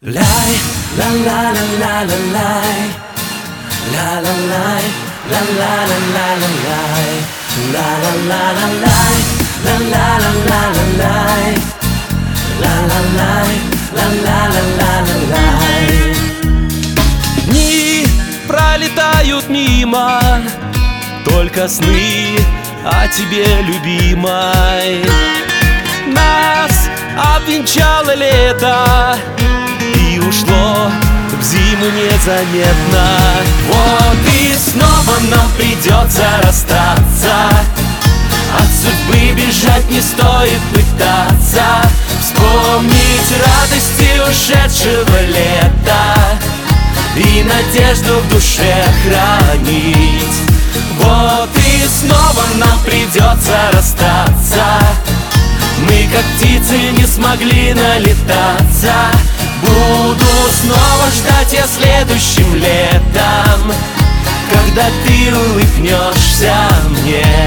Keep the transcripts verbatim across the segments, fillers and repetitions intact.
Lay, la la la la la lay, la la lay, la la la la la lay, la la la la lay, la la la la la lay, la la lay, la la la la la lay. Дни пролетают мимо, только сны о тебе, любимой. Нас обвенчало лето и ушло в зиму незаметно. Вот и снова нам придется расстаться. От судьбы бежать не стоит пытаться. Вспомнить радости ушедшего лета и надежду в душе хранить. Вот и снова нам придется расстаться. Мы, как птицы, не смогли налетаться. Буду снова ждать я следующим летом, когда ты улыбнешься мне.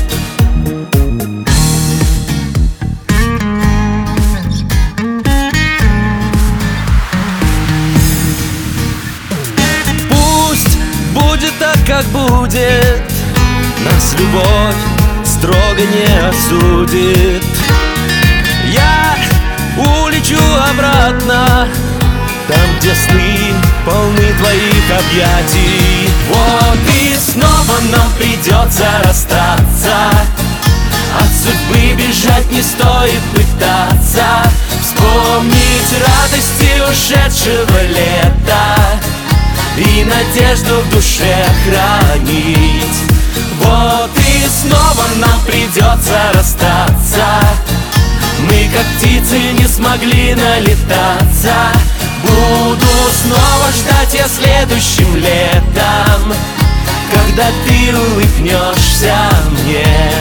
Пусть будет так, как будет, нас любовь строго не осудит. Я улечу обратно, там, где сны полны твоих объятий. Вот и снова нам придется расстаться. От судьбы бежать не стоит пытаться. Вспомнить радости ушедшего лета и надежду в душе хранить. Вот и снова нам придется расстаться. Мы, как птицы, не смогли налетаться. Буду снова ждать я следующим летом, когда ты улыбнешься мне.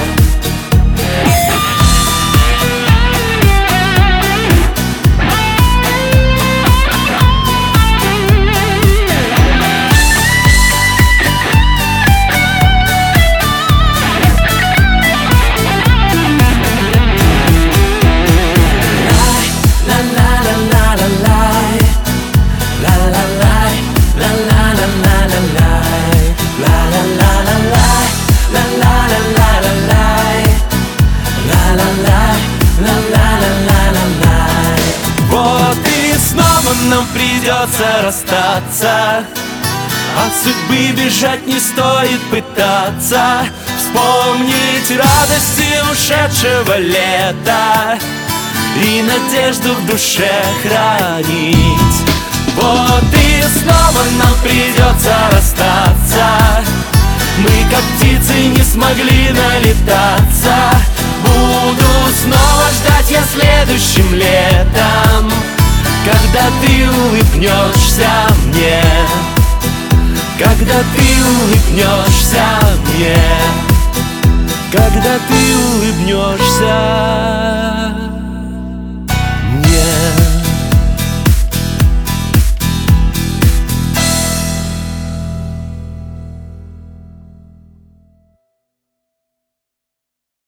Нам придется расстаться. От судьбы бежать не стоит пытаться. Вспомнить радости ушедшего лета и надежду в душе хранить. Вот и снова нам придется расстаться. Мы, как птицы, не смогли налетаться. Буду снова ждать я следующим летом, когда ты улыбнешься мне, когда ты улыбнешься мне, когда ты улыбнешься.